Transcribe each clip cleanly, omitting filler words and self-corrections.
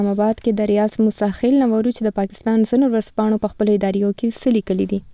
اسلام آباد کې د ریاض مساخیل نورو چې د پاکستان ځینو ورځپاڼو په خپلو اداریو کې څه لیکلي دي.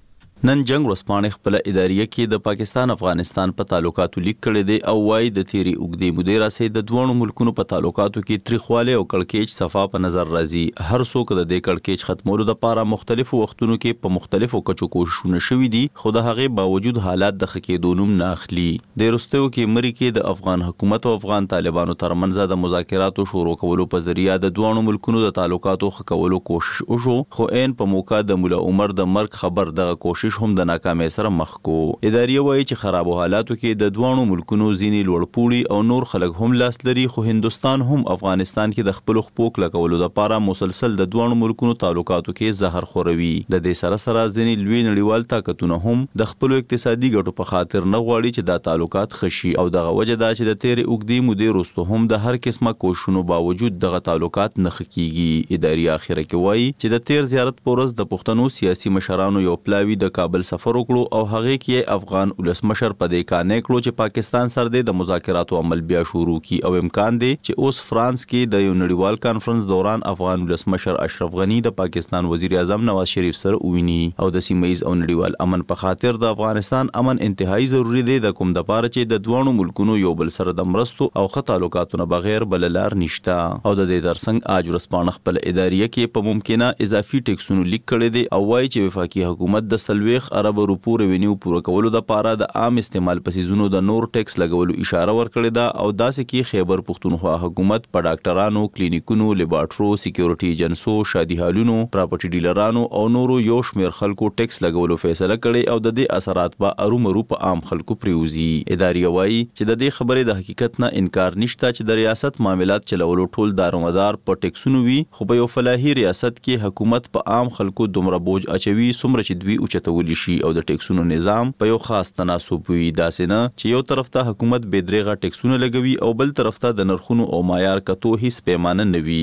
نن جنگ ورځپاڼې خپل اداریه کې د پاکستان افغانستان په تعلقاتو لیک کړی دی او وايي د تیری اوږدې مودې راسي د دوه ملکونو په تعلقاتو کې تریخواله او کړکېچ صفا په نظر راځي. هر څوک د دې کړکېچ ختمولو لپاره مختلفو وختونو کې په مختلفو کچو کوششونه شوي دي، خو د هغې باوجود حالات د ښه کېدو نوم نه اخلي. د وروستیو کې مری کې د افغان حکومت او افغان طالبانو ترمنځ د مذاکراتو شروع کولو په ذریعہ د دوه ملکونو د تعلقاتو ښه کولو کوشش وشو، خو عین په موقع د مولا عمر د مرګ خبر دغه کوشش هم د ناکامۍ سره مخ کو. اداریه وایي چې خرابو حالاتو کې د دوه ملکونو ځینې لوړپوړي او نور خلک هم لاس لري، خو هندستان هم افغانستان کې د خپل حقوق لکولو لپاره مسلسل د دوه ملکونو تعلقاتو کې زهر خوروي. د دې سره سره ځینې لوی نړیوال طاقتونه هم د خپل اقتصادي ګټو په خاطر نه غواړي چې دا تعلقات خشي، او دغه وجه دا چې د تیر اوږدې مودې وروسته هم د هر قسمه کوششونو باوجود دغه تعلقات نه ښه کیږي. اداریه اخره کې وایي چې د تیر زیارت په ورځ د پښتنو سیاسي مشرانو یو پلاوی د کابل سفر وکړو او هغه کې افغان ولسمشر په دې کانې کړو چې پاکستان سره د مذاکراتو عمل بیا شروع کی، او امکان دی چې اوس فرانس کې د یو نړیوال کانفرنس دوران افغان ولسمشر اشرف غنی د پاکستان وزیر اعظم نواز شریف سره وویني، او د سیمه‌ایز او نړیوال امن په خاطر د افغانستان امن انتهایی ضروری دی، د کوم د پاره چې د دوه ملکونو یو بل سره د مرستو او ښه تعلقاتو نه بغیر بل لار نشته. او د دې ترڅنګ اج ورځپاڼه خپل اداریه کې په ممکنه اضافي ټیکسونو لیک کړی دی او وایي چې وفاقي حکومت د سلويخ عرب روپو ریونیو پوره کولو لپاره د عام استعمال په سیزونو د نور ټیکس لګولو اشاره ورکړې ده، او داسې کې خیبر پښتونخوا حکومت په ډاکټرانو، کلینیکونو، لیبارټرو، سکیورټي ایجنسو، شادي هالونو، پراپرټي ډیلرانو او نورو یو شمیر خلکو ټیکس لګولو فیصله کړې، او د دې اثرات به ارومرو په عام خلکو پریوزي. اداریه وایي چې د دې خبرې د حقیقت نه انکار نشته چې د ریاست معاملات چلولو ټول دارومدار په ټیکسونو وي، خو په یو فلاحي ریاست کې حکومت په عام خلکو دومره بوج اچوي څومره چې دوی اوچتولی شي، او د ټیکسونو نظام په یو خاص تناسب وي. داسې نه چې یو طرف ته حکومت بې درېغه ټیکسونه لګوي او بل طرف ته د نرخونو او معیار کتو هیڅ پیمانه نه وي.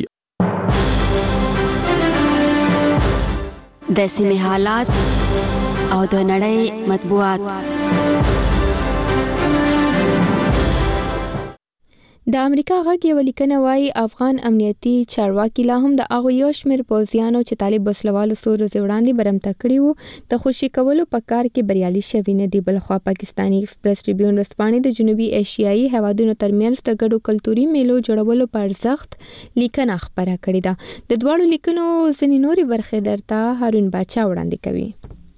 د سیمې حالات او د نړۍ مطبوعات. د امریکا غږ یو لیکنه وایي افغان امنیتي چارواکي لا هم د هغو یو شمېر پوځیانو چې طالب وسلوالو څو ورځې وړاندې برمته کړي وو د خوشي کولو په کار کې بریالي شوي نه دي. بلخوا پاکستاني ایکسپریس ټریبیون ورځپاڼې د جنوبي ایشیایي هیوادونو ترمنځ د ګډو کلتوري میلو جوړولو په ارزښت لیکنه خپره کړې ده. د دواړو لیکنو ځینې نورې برخې درته هارون باچا وړاندې کوي.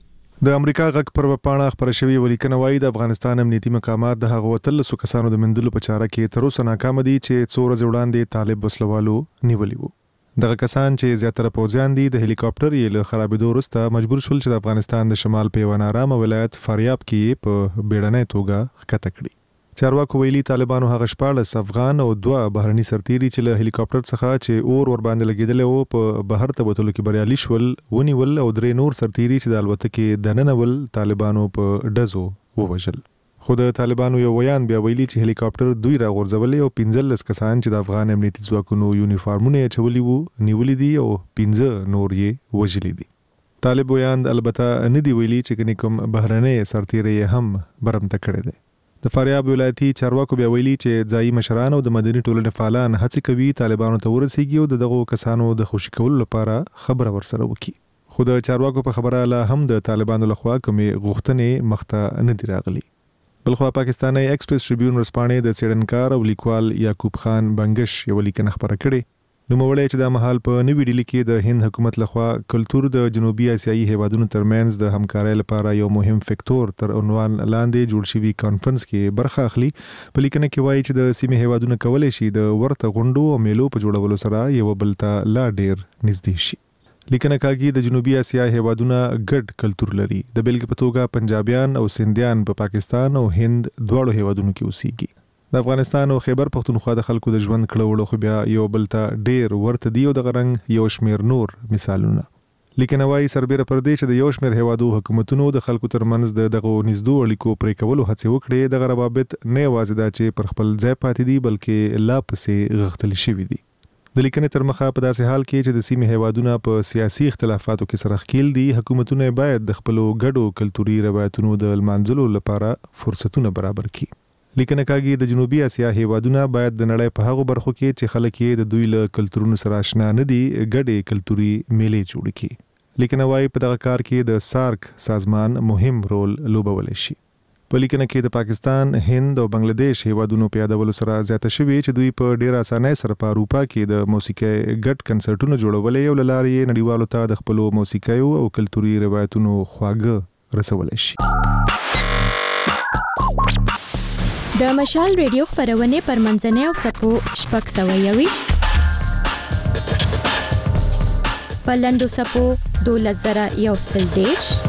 د امریکا غږ پر وپاڼه خبره شوې ولیکنه وایي د افغانستان امنیتي مقامات د هغو 13 کسانو د مندلو په چاره کې تر اوسه ناکام دي چې څو ورځې وړاندې طالب وسلوالو نیولي وو. دغه کسان چې زیاتره پوځیان دي د هلیکاپټر یې له خرابېدو وروسته مجبور شول چې د افغانستان د شمال په یوه نارامه ولایت فاریاب کې په بیړنۍ توګه ښکته کړي. چارواکو ویلي طالبانو هغه 14 افغان او 2 بهرني سرتیري چې له هلیکاپټر څخه چې اور ور باندې لګیدل او په بهر ته بوتلو کې بریالي شول ونیول، او 3 نور سرتیري چې د الوتکې دننه ول طالبانو په ډزو ووژل. خو د طالبانو یو ویان بیا ویلي چې هلیکاپټر دوی راغورځولې او 15 کسان چې د افغان امنیتي ځواکونو یونیفارمونه اچولي وو نیولي دي او 15 نور یې وژلي دي. طالب ویان البته نه دی ویلي چې کوم بهرني سرتیري هم برمته کړی دی. د فاریاب ولایتي چارواکو بیا ویلي چې ځایي مشران او د مدني ټولنې فعالان هڅې کوي طالبانو ته ورسیږي او دغه کسانو د خوشي کولو لپاره خبره ورسره وکړي. خو د چارواکو په خبره لا هم د طالبانو لخوا کومې غوښتنې مخته نه دي راغلي. بلخوا پاکستاني ایکسپریس ټریبیون ورځپاڼې د څېړنکار او لیکوال یعقوب خان بنگش یو لیکنه خپره کړې. نوموړی چې دا مهال په نوې ډیلي کې د هند حکومت لخوا کلتور د جنوبي اسیایي هیوادونو ترمنځ د همکارۍ لپاره یو مهم فکتور تر عنوان لاندې جوړ شوي کانفرنس کې برخه اخلي. په لیکنه کې وایي چې د سیمې هیوادونه کولی شي د ورته غونډو او میلو په جوړولو سره یو بل ته لا ډیر نږدې شي. لیکنه کاږي د جنوبي اسیا هیوادونه ګډ کلتور لري. د بیلګې په توګه پنجابیان او سندیان په پاکستان او هند دواړو هیوادونو کې اوسېږي. د افغانستان او خیبر پښتونخوا د خلکو د ژوند کړهوړو خو بیا یو بل ته ډیر ورته دی او د غرنګ یو شمیر نور مثالونه. لیکنه وایي سربیره پر دې چې د یو شمیر هیوادو حکومتونو د خلکو ترمنځ دغه نږدې اړیکو پرې کولو هڅې وکړې، دغه روابط نه یوازې دا چې پر خپل ځای پاتې دي بلکې لا پسې غښتلي شوي دي. د لیکنې تر مخه په داسې حال کې چې د سیمې هیوادونه په سیاسي اختلافاتو کې سره ښکیل دي، حکومتونه باید د خپلو ګډو کلتوري روایتونو د لمانځلو لپاره فرصتونه برابر کړي. لیکنه کاږي د جنوبي اسیا هیوادونه باید د نړۍ په هغو برخو کې چې خلک یې د دوی له کلتورونو سره آشنا نه دي ګډې کلتوري میلې جوړ کړي. لیکنه وايي په دغه کار کې د سارک سازمان مهم رول لوبولی شي. په لیکنه کې د پاکستان، هند او بنگلاديش هیوادونو په یادولو سره زیاته شوې چې دوی په ډېر اسانۍ سره په اروپا کې د موسیقۍ ګډ کنسرټونه جوړولې او له لارې نړیوالو ته د خپلو موسیقیو او کلتوري روایتونو خواږه رسولی شي. د مشال ریډیو خبرونه پر منځنۍ او سپو شپږ سوه یویش په لنډو سپو 12,130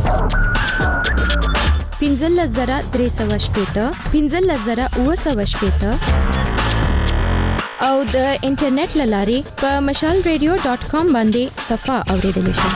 15,380 15,980 او د انټرنیټ لاري په mashalradio.com باندې صفه اوریدل شي.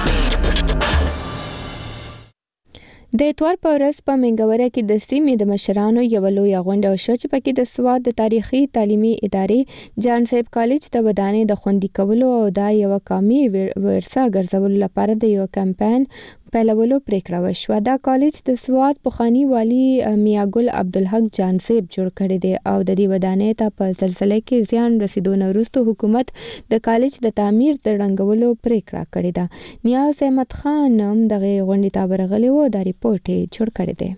د اتوار په ورځ په منګوره کې د سیمې د مشرانو یو لوی غونډه وشوه چې پکې د سواد د تاریخي تعلیمي ادارې جان صاحب کالج د ودانۍ د خوندي کولو او د یو قومي ورثه ګرځولو لپاره د یو کمپاین پیلولو پریکړه وشوه. دا کالج د سواد پخوانی والی میاګل عبدالحق جان صاحب جوړ کړی دی او د دې ودانۍ ته په زلزلې کې زیان رسیدو نه وروسته حکومت د کالج د تعمیر د رنګولو پریکړه کړې ده. نیاز احمد خان هم دغه غونډې ته ورغلی و. دا ریپورت جوړ کړی دی.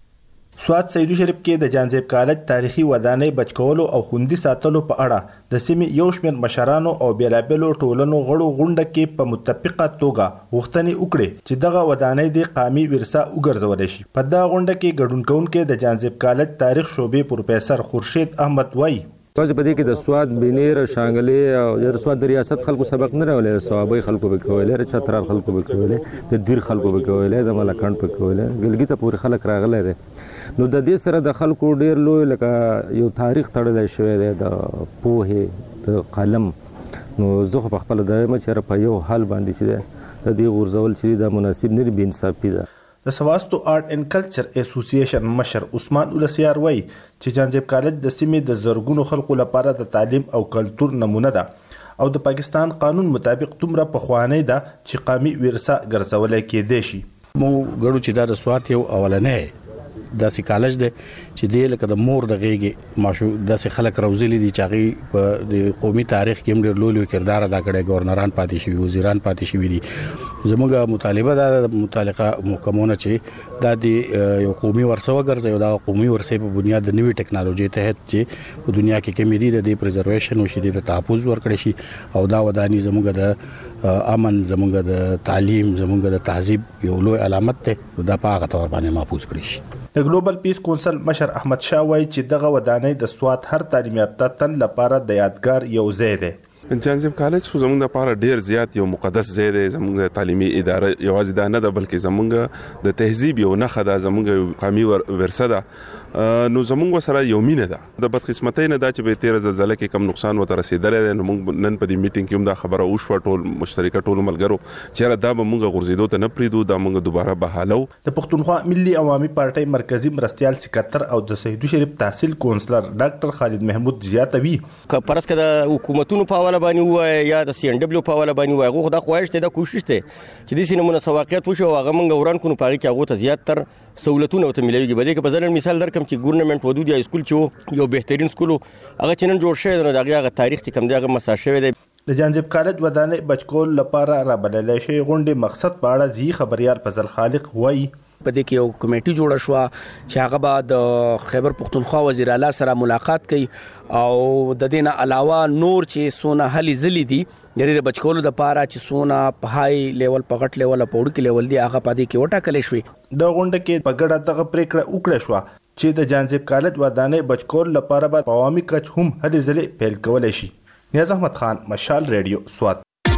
سواد سیدو شریف کې د جانزیب کالج تاریخي ودانۍ بچکولو او خوندي ساتلو په اړه د سیمې یو شمېر مشرانو او بیلابېلو ټولنو غړو غونډه کې په متفقه توګه غوښتنې وکړې چې دغه ودانۍ د قومي ورثه وګرځولی شي. په دغه غونډه کې ګډون کوونکي د جانزیب کالج تاریخ شعبې پروفیسر خورشید احمد وایي تاسو په دې کې د سواد بنیر شانګلې او د سواد د ریاست خلکو سبق نه راولې، صوابي خلکو به کولې، چترال خلکو به کولې، د دیر خلکو به کولې، د ملکند به کولې، ګلګي ته پورې خلک راغلي دي. نو د دې سره د خلکو ډیر لوی لکه یو تاریخ تړلی شوی دی د پوهې د قلم. نو زه خو په خپل دایم چې په یو حال باندې چې د دې غورځول چې دا مناسب نه دی، بې انصافي ده. د سواستو آرټ اینڈ کلچر اسوسییشن مشر عثمان اولسیار وایي چې جانزیب کالج د سیمې د زرګونو خلکو لپاره د تعلیم او کلتور نمونه ده او د پاکستان قانون مطابق دومره پخوانی ده چې قومي ورثه ګرځولی کېدی شي. موږ ګړو چې دا د سواد یو اولنی داسې کالج دی چې دی لکه د مور د غېږې ماشو داسې خلک روزلي دي چې هغې په د قومي تاریخ کې هم ډېر لوی لوی کردار ادا کړی، ګورنران پاتې شوي، وزیران پاتې شوي دي. زموږ مطالبه دا د متعلقه محکمونه چې دا د یو قومي ورثه وګرځي او دا قومي ورثې په بنیاد د نوې ټکنالوژۍ تحت چې په دنیا کې کمې دي د دې پریزرویشن وشي، د تحفظ ورکړی شي او دا ودانۍ زموږ د امن، زموږ د تعلیم، زموږ د تهذیب یو لوی علامت دی، دا په هغه طور باندې محفوظ کړی شي. د ګلوبل پیس کونسل مشر احمد شاه وایي چې دغه ودانۍ د سواد هر تعلیم یافته تن لپاره د یادګار یو ځای دی. جانزیب کالج خو زموږ لپاره ډیر زیات یو مقدس ځای دی. زموږ تعلیمي اداره یوازې دا نه ده بلکې زموږ د تهذیب یو نښه ده، زموږ قومي ورثه ده. نو زموږ سره یو مینه ده. د بدقسمتۍ نه دا چې به تیر زلزلې کې کم نقصان وته رسیدلی دی. نو موږ نن په دې میټینګ کې هم دا خبره وشوه ټول مشترکه ټولو ملګرو چې دا به موږ غورځېدو ته نه پرېږدو، دا موږ دوباره بحالو. د پښتونخوا ملي عوامي پارټۍ مرکزي مرستیال سکتر او د سیدو شریف تحصیل کونسلر ډاکټر خالد محمود زیاتوي پرس که د حکومتونو په حواله باندې ووایي یا د سی ان ډبلیو په حواله باندې ووایي، هغوی خو دا خواهش دی، دا کوشش دی چې داسې نمونه څه واقعیت وشي او هغه موږ وران کړو، په هغې کې هغو ته زیاتتر سہولتونه ورته میلاویږي. په دې کې به زه نن مثال درکړم چې ګورنمنټ ودود یا اسکول چې و یو بهترین سکول و، هغه چې نن جوړ شوی دی نو د هغې هغه تاریخ چې کوم دی هغه مسح شوی دی. د جانزیب کالج ودانۍ بچکول لپاره رابللی شوی غونډې مقصد په اړه ځي خبریال فضل خالق وایي په دې کې یو کمیټي جوړه شوه چې هغه به د خیبر پښتونخوا وزیر اعلی سره ملاقات کوي او د دې نه علاوه نور چې څونه هلې ځلې دي د بچکولو دپاره چې څونه په های لیول، په غټ لیول او په وړوکي لیول دي، هغه په دې کې وټاکلی شوې. د غونډه کې په ګډه دغه پریکړه وکړه شوه چې د جانزیب کالج ودانۍ بچکول لپاره به په عوامي کچ هم هلې ځلې پیل کولی شي. نیاز احمد خان، مشال ریډیو، سوات.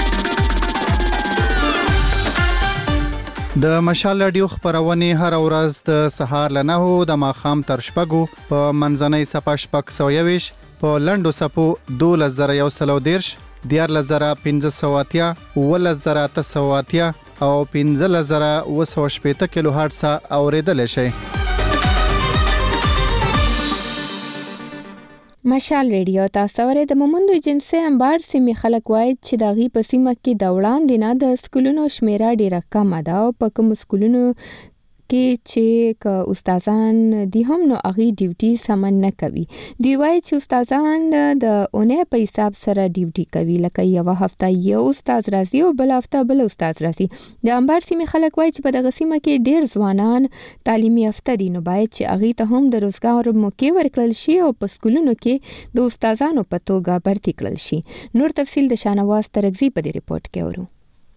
د مشال رادیو خبرونه هر ورځ د سهار له 9 د ماښام تر 6 په منځنۍ صفه 620 په لنډو صفو 2130 14580 11880 او 15080 کیلو هرتز اوریدل شي. مشال ریډیو تاسو ورې د مومند ایجنسی انبار سیمې خلک وایي چې د غي په سیمه کې د وړاندې نه د سکولونو شمیره ډیره کم ده او په کوم سکولونو کې چې ک استادان دی هم نو اغي ډیوټي سمن نه کوي. دی وای چې استادان د اونې په حساب سره ډیوټي کوي، لکه یو هفته یو استاد راځي او بل هفته بل استاد راځي. د انبار سیمې خلک وای چې په دغه سیمه کې ډیر ځوانان تعلیمي هفته دي، نو باید چې اغي ته هم د روزګار موقع ورکړل شي او په سکولونو کې د استادانو په توګه برتي کړل شي. نور تفصیل د شانواز ترغزی په دې ریپورت کې اورو.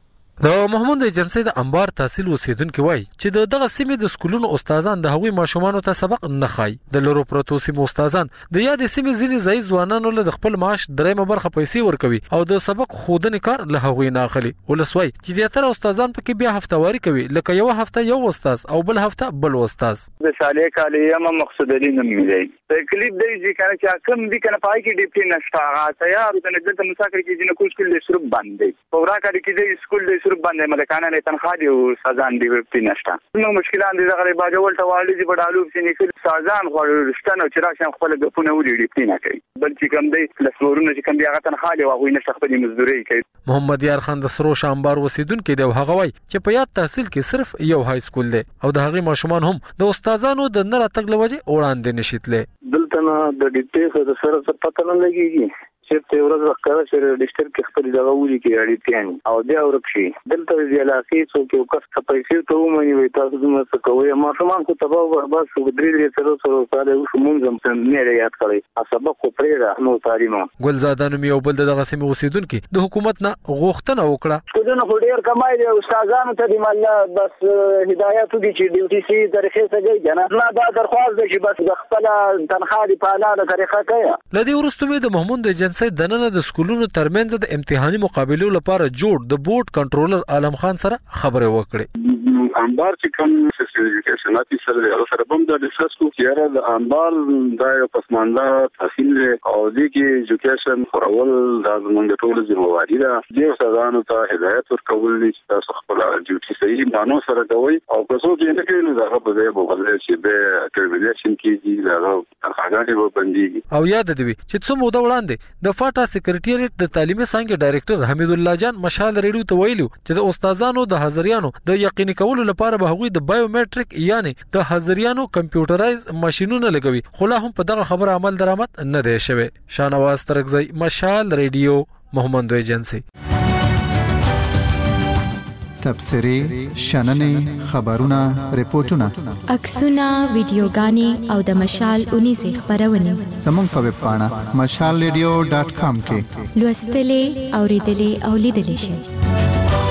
د محمود ایجنسی د انبار تحصیل اوسیدونکو وای چې دغه سیمې د سکولونو استادان د هغوی ماشومان ته سبق نه خای. د لورو پروتو سیمې استادان د یاد سیمې ځینې ځای ځوانانو له خپل معاش درېمه برخه پیسې ورکوي او د سبق خودنې کار له هغوی نه اخلي. ولسوي چې د تر استادان پکې بیا هفتواری کوي، لکه یو هفته یو استاد او بل هفته بل استاد. د شالې کالیه ما مقصود لري نه ملي د کلیپ دی چې کوم دي کنه پای کې ډیپټي نشته هغه تیار د دلته مسافر کې جن کو سکول د شروع باندې پورا کړي کې د سکول د شروع باندې ملکانه نه تنخوا دی او سازان دی ډیپټي نشته. نو مشکلات دي دغه باجول ته والي چې بډالو چې نه سازان خو رښتنه چې راشن خپل د پونه وړي ډیپټي نه کوي، بل چې کوم دی لسورونه چې کوم دی هغه تنخوا دی او نه خپل مزدوري کوي. محمد یار خان د سرو شامبار وسیدونکو دی هغه وای چې په یاد تحصیل کې صرف یو های سکول دی او د هغه ماشومان هم د استادانو د نه راتګ لوجه وړاندې نشیتله. دلته نه د ډیټیل د سره څه پته نه لګیږي چې ته ورځ وکړه چې ډیجیټل کې خپل دغه ولي کې اړې تیانی او بیا ورکشي دلته د علاقې څو کې وکړ څه پیسې ته ومني وي تاسو دې څه کوی ما شومان کو تباہ برباد شو درې سره سره شو مونږ هم نه یاد کړی سبق خو پرې نو تعلیمه. ګلزاده نوم یو بل دغه سیمه اوسیدونکو د حکومت نه غوښتنه وکړه څنګه خو ډیر کمای دي استادانو ته دی مال بس هدایت دي چې ډیوټي سي طریقې څخه جنا نه دا درخواست دي چې بس د خپل تنخواه دی په اعلی طریقه کوي. لدی ورستمه د محمود ایجنسی دننه د سکولونو ترمنځ د امتحاني مقابلو لپاره جوړ د بورډ کنټرولر عالم خان سره خبرې وکړې. انبار چې کوم سیسټم ناتي سره بم د ډیسکس کو کیاره د انبار د پسمانده تحصیل او د کې ایجوکیشن فورول د زمونږ ټول ذمہواری ده. د استادانو ته هدایت ورکول دي چې تاسو خپل ډیوټي صحیح مانو سره کوي او که څو دې نه کوي نو دا په ځای بوغل چې به ټرمینیشن کیږي دا هغه به بنديږي. او یاد دی چې څو موده وړاندې د فاټا سکریټریټ د تعلیمي څنګه ډایریکټر حمید الله جان مشال ریډیو ته ویلو چې د استادانو د حاضریانو د یقیني کولو لپاره به هغوی د بایومټریک یعنی د حاضریانو کمپیوټرایز ماشينونه لګوي، خو لا هم په دغه خبره عمل درآمد نه دی شوی. شانواز ترغزی مشال ریډیو محمد ایجنسی. تبصری، شننې، خبرونه، ریپورتونه، عکسونه، ویډیوګانې او د مشال 19 خبرونه زموږ په ویب پاڼه mashalradio.com کې لوستلې، اوریدلې او لیدلې شئ.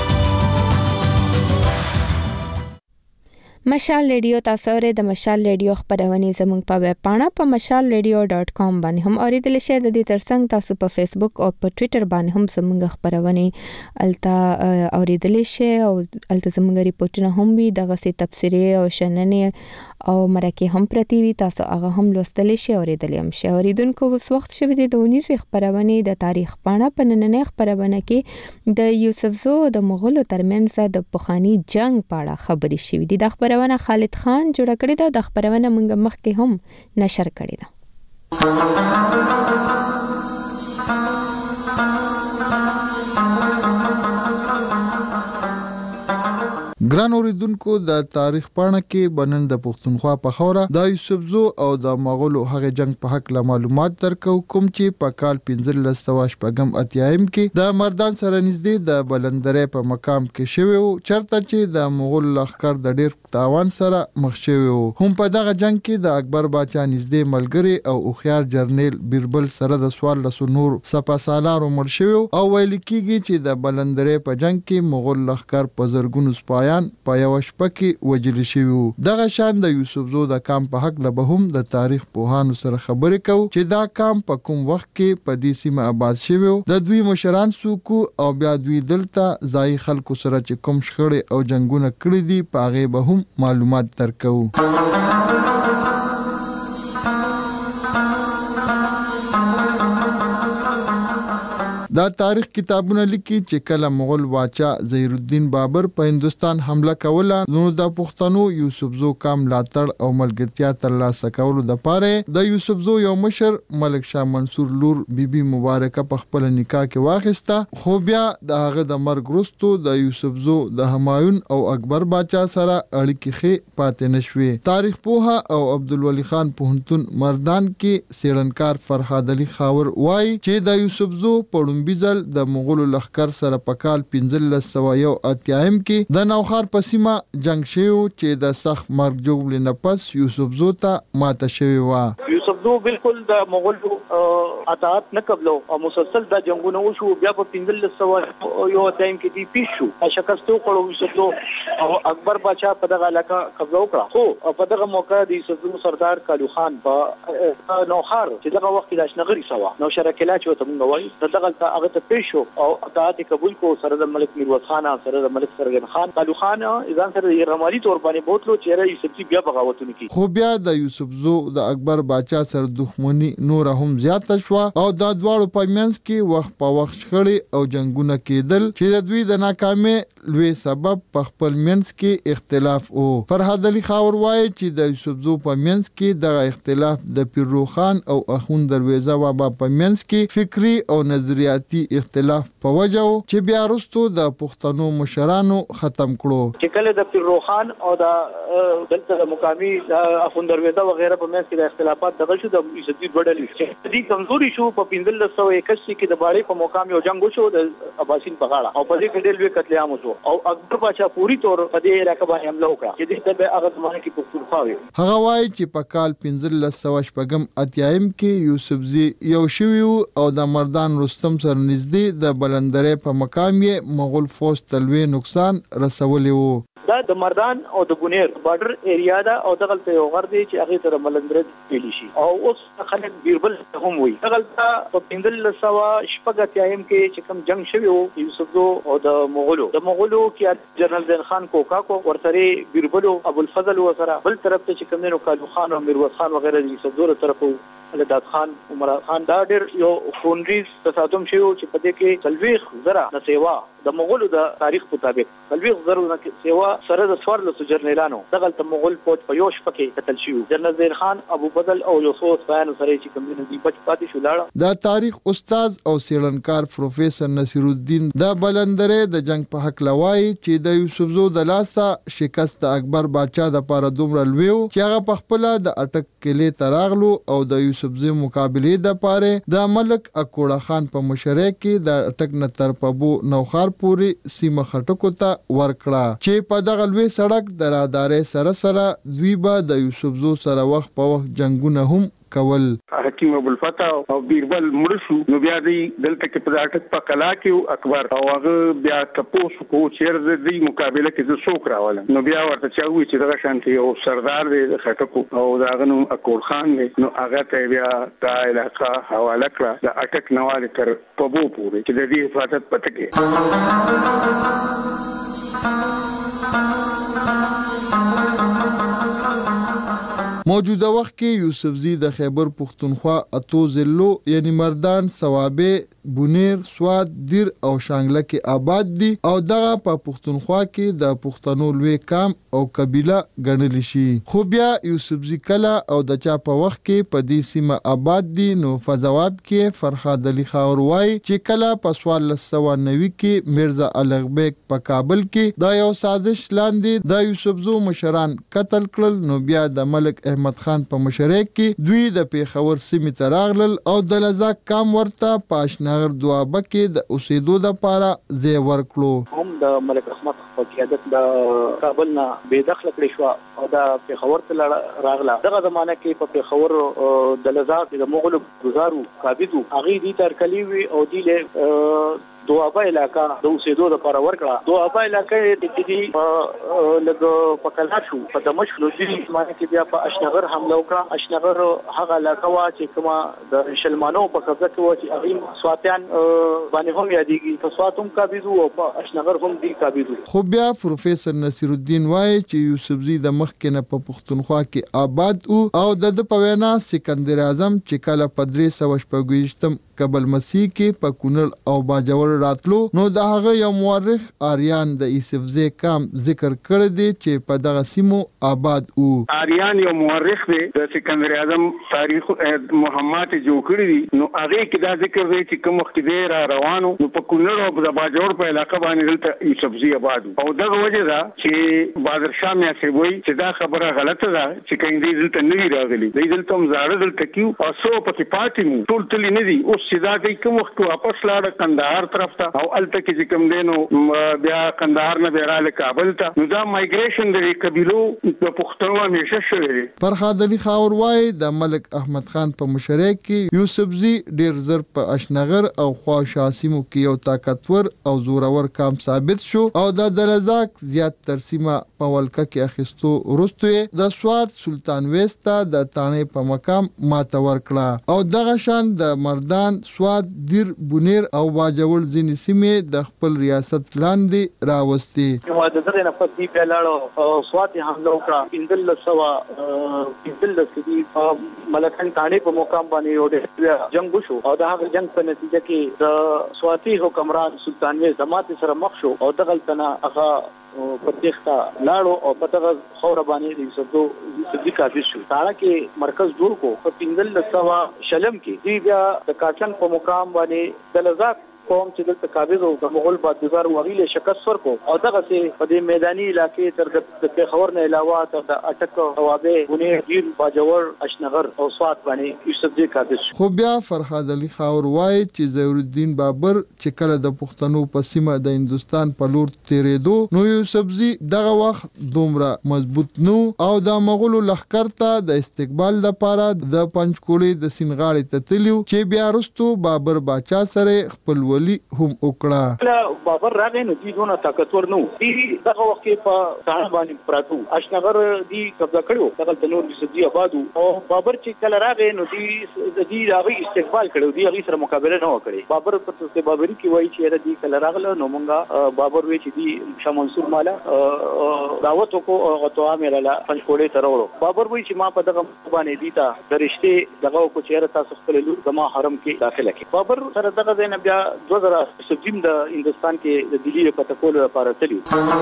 مشال ریډیو تاسو ری د مشال ریډیو خبرونه زموږ په ویب پاڼه په mashalradio.com باندې هم اوریدل شئ. د دې ترڅنګ تاسو په فیسبوک او په ټوئیټر باندې هم زموږ خبرونه التا اوریدل شئ او التا زموږ ریپورتونه هم وي دغه سي تفسیری او شننې او مرکه هم پرتی وي، تاسو هغه هم لوستل شئ اوریدل هم شئ. اوریدونکو اوس وخت شوی د 19 خبرونه د تاریخ پاڼه په نننې خبرونه کې د یوسفزو د مغولو ترمنځ د پخوانی جنگ په اړه خبري شوې دي. د خبرونه خالد خان جوړ کړی دا د خبرونه موږ مخکې هم نشر کړی دا. ګران اوریدونکو د تاریخ پاڼه کې بنن د پښتونخوا په خوره د یوسفزو او د مغولو هغه جنگ په حق له معلومات درکو کوم چې په کال 1588 کې د مردان سره نږدې د بلندرې په مقام کې شوی او چرته چې د مغول لښکر د ډیر تاوان سره مخ شوی او هم په دغه جنگ کې د اکبر باچا نږدې ملګری او اوخيار جرنیل بیربل سره د سوال لسو نور سپاسالارو مړ شوی او ویل کېږي چې د بلندرې په جنگ کې مغول لښکر په زرګونو سپایان په یو شپه کې وجل شوی. دغه شان د یوسفزو د کام په حق له به هم د تاریخ پوهانو سره خبرې کوي چې دا کام په کوم وخت کې په دې سیمه آباد شوی، د دوی مشران څوک او بیا دوی دلته ځای خلکو سره چې کوم شخړې او جنگونه کړی دي په هغه به هم معلومات درکو. دا تاریخ کتابونه لیکي چې کله مغول باچا ظهیر الدین بابر په هندستان حمله کوله نو د پښتنو یوسفزو قام لاتړ او ملګرتیا ترلاسه کولو د پاره د یوسفزو یو مشر ملک شاه منصور لور بیبي مبارکه په خپل نکاح کې واخیسته خو بیا د هغه د مرګ وروسته د یوسفزو د همایون او اکبر باچا سره اړیکې ښې پاتې نشوي. تاریخ پوها او عبدالولي خان پوهنتون مردان کې سیړنکار فرهاد علي خاور وایي چې د یوسفزو په لومبي ځل د مغولو لښکر سره په کال 1581 کې د نوخار په سیمه جنگ شوی چې د سخت مرګ جوړولو نه پس یوسفزو ته ماته شوی و. یوسفزو بالکل د مغولو اطاعت نه قبلو او مسلسل د جنگونو وشو. بیا په 1581 کې دی پیښ شو شکستو کړو یوسفزو او اکبر باچا په دغه علاقه قبضه وکړه. خو په دغه موقع د یوسفزو سردار کالو خان په نوخار چې دغه وخت د اشنغري سوا نو شرکلا چې ته مونږ وایي دغه هغه ته پیښ شو او اطاعت قبول کو سره د ملک میرویس خان سره د ملک سرګن خان کالو خان ځان سره یې رمالي تور باندې بوتلو چې یوسفزي بیا بغاوتونه کوي. خو بیا د یوسفزو د اکبر باچا سره دښمنی نور هم زیات شو او د دواړو په منځ کې وخت په وخت شخړې او جنگونه کېدل چې د دوی د ناکامۍ لوی سبب په خپل منځ کې اختلاف او فرهاد علي خاور وایي چې د یوسفزو په منځ کې د اختلاف د پیرو خان او اخوند درویزه بابا په منځ کې فکری او نظریاتي اختلاف په وجه چې بیا وروسته د پښتنو مشرانو ختم کړو. چې کله د پیرو خان او د دلته د مقامي اخوند درویزه وغیرہ په منځ کې د اختلافات دغه شو د یوسفزي وړل چې دې کمزوري شو په 1581 کې د باړې په مقام یو جنگ وشو د عباسین په غاړه او په دې کې ډېر لوی قتل عام وشو او اکبر باچا پوری طور په دې علاقې باندې حمله وکړه چې دې ته هغه زمانه کې پښتونخوا وي. هغه وایي چې په کال 1580 کې یوسفزي یو شوی او د مردان رستم سره نږدې د بلندرې په مقام یې مغول فوج تلوي نقصان رسولي وو. دا د مردان او د بونیر بارډر ایریا دا او دغه ته یو غر دی چې هغه تر ملندرې ویل شي او اوس خلک بیربل هم وي. دغه په 1580 کې چې کوم جنگ شوی وو یوسفزو او د مغولو کې جنرال زین خان کوکاکو ورسره بیربل ابو الفضل وسره بل طرف ته چې کوم نو کالو خان او میرویس خان وغیرہ یوسفزو طرفو لداد خان عمر خان دا ډېر یو خونریز تصادم شوی چې په دې کې تلويخ زرا نسوا د مغولو د تاریخ مطابق تلويخ زرا نسوا سره د سوارلسو جرنیلانو دغه ته مغول فوج په یوش پکې قتل شو. جنرال زین خان ابو بدل او یوسف بیان سره چې کوم دي بچ پاتې شو لاړه. دا تاریخ استاد او سیړنکار پروفیسور نصیر الدین د بلندرې د جنگ په حق لوي چې د یوسفزو د لاسه شکست اکبر باچا د پاره دومره لوي چې هغه په خپل د اٹک کلی تراغلو او د یوسفزي مقابله د پاره د ملک اکوړه خان په مشرۍ کې د اٹک نتر پبو نوخار پوری سیمه خټکو ته ورکړه چې په دغه لوی سړک د رادارې سره دوی به د یوسفزو سره وخت په وخت جنگونه هم کول. حکیم ابو الفتح او بیربل مړ شو نو بیا دی دلته کې په اټک په کلا کې اکبر او هغه بیا تاسو کو چیرې د دې مقابله کې د څوک راولم نو بیا ورته چاوي چې دغه شانتي یو سردار دی خټکو او داغه نو اکول خان دی نو هغه ته بیا تا علاقه حواله کړه د اټک نواله تر پبو پورې چې د دې حفاظت پته کې. موجوده وخت کې یوسفزي د خیبر پښتونخوا اتو ضلعو یعنی مردان، صوابه، بونیر، سوات، دیر او شانګله کې آباد دي او دغه په پښتونخوا کې د پښتنو لوی کام او قبيله ګڼل شي. خو بیا یوسفزي کله او د چا په وخت کې په دې سیمه آباد دي نو فزواب کې فرهاد علي خاور وایي چې کله په 1490 کې میرزا الغ بیگ په کابل کې د یو سازش لاندې د یوسفزو مشران قتل کړل نو بیا د ملک احمد خان په مشرۍ کې دوی د پیښور سیمې ته راغلل او د لزاک کام ورته په اشنغر دوابه کې د اوسېدو لپاره ځای ورکړو. هم د ملک احمد په قیادت د کابل نه بې دخله کړی شو او د پیښور ته راغله. دغه زمانه کې په پیښور د لزاک د مغولو گزارو قابضو هغه دي تر کلیوي او دی له دوابه علاقہ د اوسېدو لپاره ورکړه. دوابه علاقې د دې لږ په کلا شو په دمشق لوی زمانه کې بیا په اشنغر حمله وکړه. اشنغر هغه علاقه وا چې کومه د شلمانو په قبضه کې و چې هغه سواتیان باندې هم یادېږي په سواتوم قابضو او په اشنغر هم دي قابضو. خو بیا پروفیسور نصیر الدین وایي چې یوسفزي د مخکې نه په پښتونخوا کې آباد او د په وینا سکندر اعظم چې کله په 326 کبل مسیح کې په کونړ او باجوړ راتلو نو د هغه یو مورخ آریان د یوسفزی کام ذکر کړی دی چې په دغه سیمو آباد وو. آریان یو مورخ دی د سکندر اعظم تاریخ محمد جوړ کړی دی نو هغه کې دا ذکر دی چې کوم وخت دی را روانو نو په کونړ او په باجوړ په علاقه باندې دلته یوسفزی آباد او دغه وجه دا چې بادر شاه مې سی وای چې دا خبره غلطه ده چې کیندې دلته نه راغلي دی دلته مزاړه دلته کیو او سو پکې پاتې مو ټول تللی نه دي اوس چې دا کوم وخت واپس لاړ کندهار طرف ته او الته کې کوم دینو بیا کندهار نه بیراله کابل ته نو دا مایګریشن د قبيلو په پښتنو همیشه شوی دی. فرهاد علي خاور وای د ملک احمد خان په مشرۍ کې یوسفزی ډیر زر په اشنغر او خواشاسیمو کې یو طاقتور او زورور کام ثابت شو او د دلزاک زیات ترسیمه په ولکه کې اخیستو وروسته د سواد سلطان وستا د تانه په مقام ماته ورکړه او دغه شان د مردان سواد دیر بونیر او باجوړ ځینې سیمې د خپل ریاست لاندې راوستي. نو د دغه نه پس دی په لاړو سواد حمله وکړه اندل سدي ملکان تانه په مقام باندې وړه جنگ وشو او د هغه جنگ په نتیجه کې د سواتي حکمران سلطان وې زمات سره مخ شو او دغه تنه هغه په تخته لاړو او په دغه خور باندې سدي کافي شو. تاړه کې مرکز جوړ کو په پیندل لسوا شلم کې دی بیا د کاچن په مقام باندې دلزاک قوم چې دلته قابض او د مغول بادګار وغیله شکست ورکو او دغه سه په دې میداني علاقې تر د پیښور نه علاوه تر د اټک توابه غونې دیر باجوړ اشنغر او سوات باندې یوسفزی قابض شو. خو بیا فرهاد علي خاور وای چې ظهور الدین بابر چې کله د پښتنو په سیمه د هندستان په لور تیرېدو نو یوسفزی دغه وخت دومره مضبوط نو او د مغولو لښکر ته د استقبال لپاره د پنځکولې د سینغاړې ته تلو چې بیا وروسته بابر باچا سره خپل هم وکړه. بابر راغی نو دی دونه طاقتور نو دی دغه وخت په ځان باندې پراتو اشنغر دی قبضه کړو دغه د نور یوسفزی آبادو او بابر چې کله راغی نو دی راغی استقبال کړو دی هغه سره مقابله نه وکړي. بابر په بابری کې وایي چې دی کله راغله نو مونږه بابر وی چې دی شاه منصور مالا دعوت وکړو او تو عامله پنځکوړې ته وروړو. بابر وی چې ما په دغه باندې دی تا درشته دغه کو چیرې تاسو خپل لور زما حرم کې داخله کړي. بابر سره دغه دینه بیا 2000 د هندستان کې د دلی په تکول لپاره تللی.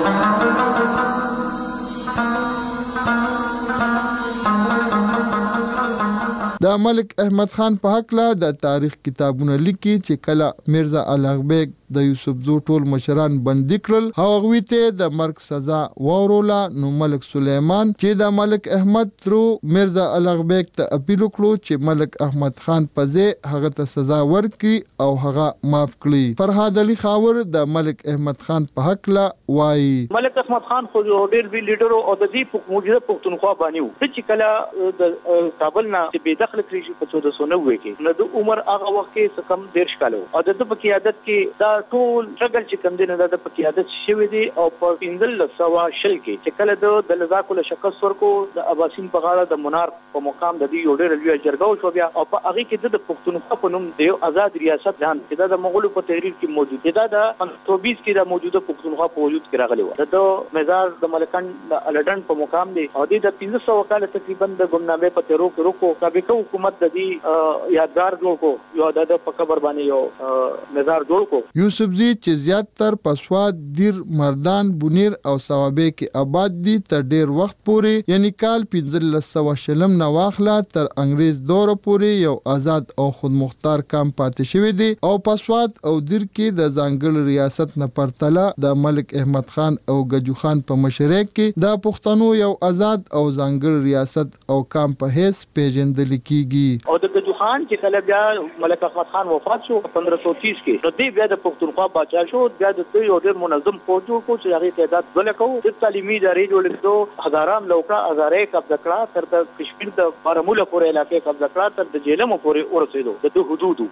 د ملک احمد خان په حق له د تاریخ کتابونه لیکي چې کله میرزا الغبیک د یوسفزو ټول مشران بندي کړل هغه ته د مرګ سزا ورولا نو ملک سلیمان چې د ملک احمد ترو میرزا الغبیک ته اپیل وکړو چې ملک احمد خان په ځای هغه ته سزا ورکړي او هغه معاف کړي. فرهاد علي خاور د ملک احمد خان په حق له وایي ملک احمد خان خو ډېر وی لیډر او د دې موجوده پښتونخوا باندې چې کله د کابل نه به داخله کړی په 1490 کې نو د عمر هغه وخت کې کم 10 کال او د قیادت کې دا ټول شغل چې کم دینه د قیادت شوی دی او په پیندل سوا شل کې چې کله د لزاکو له شکست ورکو د اباسین په غاړه د منار په مقام د دې وړ لوی جرګاو شو بیا او په هغه کې د پښتونخوا په نوم د آزاد ریاست ځان چې د مغولو په تحریر کې موجود دی دا د 1920 کې د موجوده پښتونخوا په وجود کې راغلی و د مزار د ملکان د الډن په مقام دی او د 1500 کال تقریبا د ګمنامه په تیرو کې روکو سابقه حکومت د دې یادګار جوړ کو یو د په قبر باندې یو مزار جوړ کو. یوسفزی چې زیاتره پسواد دیر مردان بونیر او سوابه کې آباد دي تر ډیر وخت پورې یعنی کال 1500 شلم نه واخله تر انګريز دور پورې یو آزاد او خود مختار کام پاتې شوی دی او پسواد او دیر کې د ځانګړي ریاست نه پرتله د ملک احمد خان او گجو خان په مشرۍ کې د پښتنو یو آزاد او ځانګړي ریاست او کام په هیڅ پیژندل کیږي. او د گجو خان چې کله بیا ملک احمد خان وفات شو 1530 کې نو دی بیا د پښتونخوا باچا شو بیا د دوی یو ډېر منظم فوج جوړ کو چې هغه تعداد ولکو د تعلیمي ادارې جوړې دو هزاران لوکا هزارې قبضه کړه تر د کشمیر د بارموله پورې علاقې قبضه کړه تر د جیلم پورې ورسېدو د حدودو.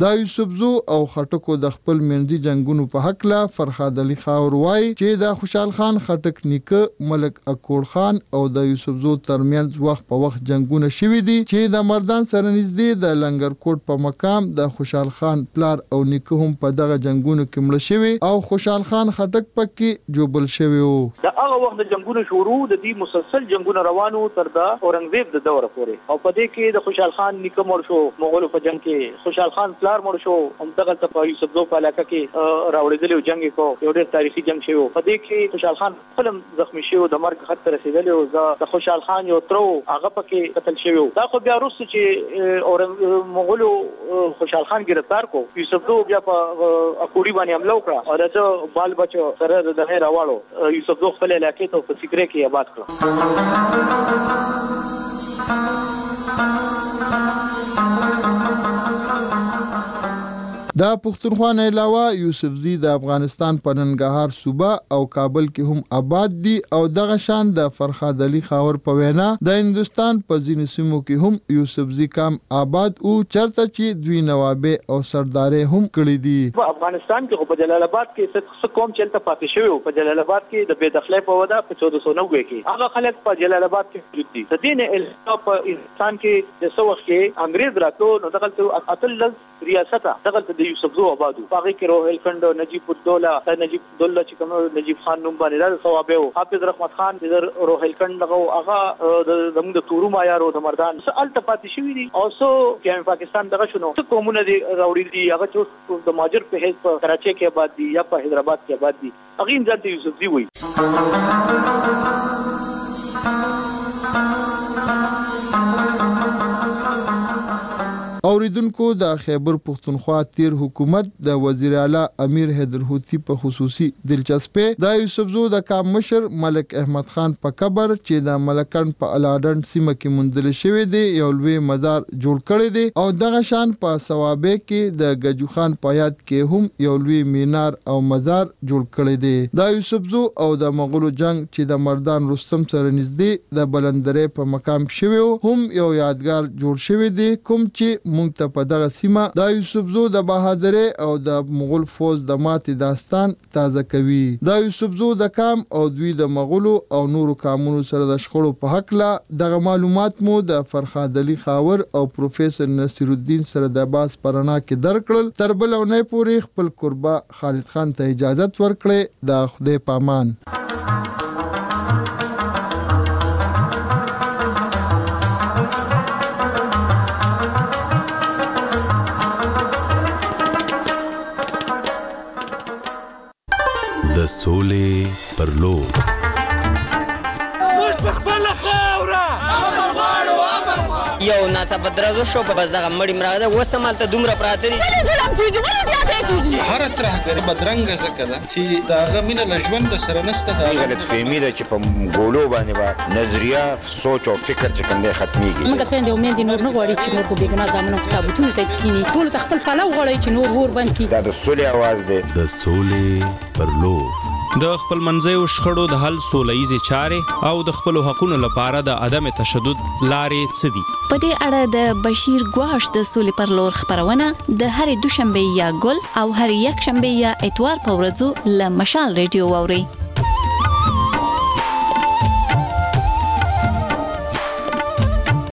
دا یوسفزو او خټکو د خپل منځي جنگونو په حق لا فرخاد علي خاور وای چې د خوشحال خان خټک نیکه ملک اکوړ خان او د یوسفزو ترمنځ وخت په وخت جنگونه شوي دي چې د مردان سره نږدې د لنګرکوټ په مقام د خوشحال خان پلار او نیکه هم په دغه جنگونو کې مړ شوي او خوشحال خان خټک پکې جوبل شوی وو. د هغه وخت د جنگونو شروع د دې مسلسل جنگونو روانو تر د اورنګزیب د دوره پورې او په دې کې د خوشحال خان نیکه مړ شو مغولو په جنگ کې خوشحال خان پلار مړ شو هم دغه په یوسفزو په علاقه کې راوړېدل جنگ کو یو ډېر تاریخي جنگ شوی په دې کې خوشحال خان فلم زخمی شو د مرګ خط رسیدلی او د خوشحال خان یو ترو هغه پکې قتل شوی دا خو بیا وروسته چې مغولو خوشحال خان گرفتار کو یوسفزو بیا په اکوړي باندې حمله وکړه او دغه بال بچو سره د هغه راوړو یوسفزو خپل علاقې ته په سیګری کې آباد کړ. دا پښتونخوا نه علاوه یوسفزي د افغانستان په ننګرهار صوبه او کابل کې هم آباد دي او دغه شان د فرخاد علي خاور په وینا د هندستان په ځینو سیمو کې هم یوسفزي کام آباد او چرته چې دوی نوابه او سردارې هم کړی دي. په افغانستان کې په جلال آباد کې څه قوم چلته پاتې شوی په جلال آباد کې د بے دخلۍ په ودا په 1490 کې هغه خلک په جلال آباد کې موجود دي. د دین الهام په افغانستان کې د څو وخت کې انګريز راتلو نو دغه اتل ریاست دغه د یوسفزو آبادو هغه کې روهیل کند نجیب الدوله چې کوم نجیب خان نوم باندې دا ثواب او حافظ رحمت خان د روهیل کند هغه زموږ د تورو معیار او د مردان سال تپاتې شوی دي او سو کې پاکستان دغه شنو څه قومونه دي راوړي دي هغه چې د ماجر په هیڅ په کراچي کې آباد دي یا په حیدرآباد کې آباد دي هغه ځان ته یوسفزي وایي. اوریدونکو د خیبر پختونخوا تیر حکومت د وزیر اعلی امیر حیدر هوتی په خصوصي دلچسپي د یوسفزو د کام مشر ملک احمد خان په قبر چې د ملکن په الاډن سیمه کې مندل شوی دی یو لوی مزار جوړ کړی دی او دغه شان په ثوابه کې د گجو خان په یاد کې هم یو لوی مینار او مزار جوړ کړی دی. د یوسفزو او د مغولو جنگ چې د مردان رستم سره نږدې د بلندرې په مقام شوی هم یو یادګار جوړ شوی دی کوم چې مونږ ته په دغه سیمه د یوسفزو د بهادرۍ او د مغول فوج د ماتې داستان تازه کوي. د یوسفزو د کام او دوی د مغولو او نورو کامونو سره د شخړو په حق لا دغه معلومات مو د فرخاد علي خاور او پروفیسور نصیر الدین سره د باس پرانا کې درکړل. تر بل اونۍ پورې خپل قربا خالد خان ته اجازه ورکړي. د خدای پامان. د سولې پر لور موږ په خپله خاوره یو ناڅاپه درزو شو په بس دغه مړی مراغه اوس هم هلته دومره پراته دي هره ترهګري بدرنګه ځکه ده چې د هغه مینه له ژونده سره نشته. دا غلطفهمي ده چې په ګولو باندې به نظریه سوچ او فکر چې کوم دی ختمیږي. موږ خویندې او میندې نور نه غواړي چې نور په بېګناه زامنو په تابوتونو ته کښېني. ټولو ته خپل پلو غواړي چې نور اور بند کړي. دا د سولې اواز دی. د سولې پر لور د خپل منځیو شخړو د حل سولهییزې چارې او د خپلو حقونو لپاره د عدم تشدد لارې څه دي؟ په دې اړه د بشیر ګواش د سولې پر لور خبرونه د هرې دوشنبه یا ګل او هرې یکشنبه یا اتوار په ورځو له مشال ریډیو واوري.